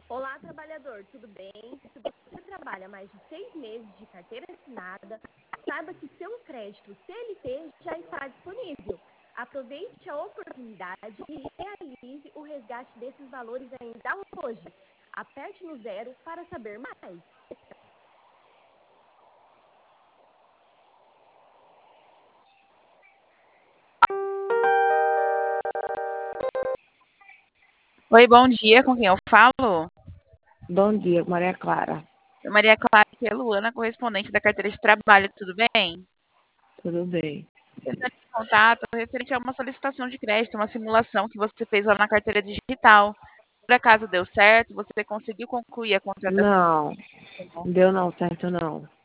Olá, trabalhador, tudo bem? Se você trabalha mais de 6 meses de carteira assinada, saiba que seu crédito CLT já está disponível. Aproveite a oportunidade e realize o resgate desses valores ainda hoje. Aperte no 0 para saber mais. Oi, bom dia, com quem eu falo? Bom dia, Maria Clara. Maria Clara, aqui é Luana, correspondente da carteira de trabalho, tudo bem? Tudo bem? Entrando em contato referente a uma solicitação de crédito, uma simulação que você fez lá na carteira digital. Por acaso deu certo? Você conseguiu concluir a contratação? Não, deu não certo não.